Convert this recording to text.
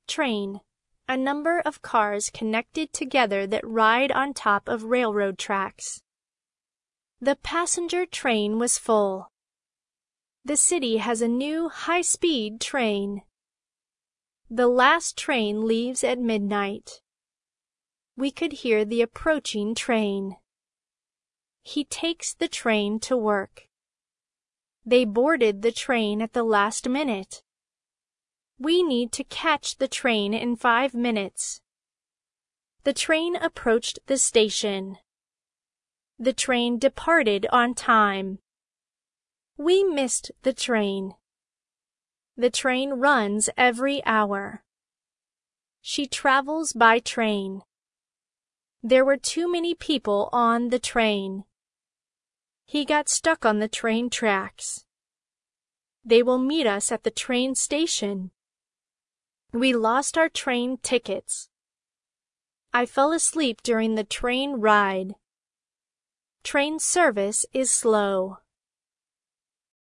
Train. A number of cars connected together that ride on top of railroad tracks. The passenger train was full. The city has a new high-speed train. The last train leaves at midnight. We could hear the approaching train. He takes the train to work. They boarded the train at the last minute. We need to catch the train in 5 minutes. The train approached the station. The train departed on time. We missed the train. The train runs every hour. She travels by train. There were too many people on the train. He got stuck on the train tracks. They will meet us at the train station. We lost our train tickets. I fell asleep during the train ride. Train service is slow.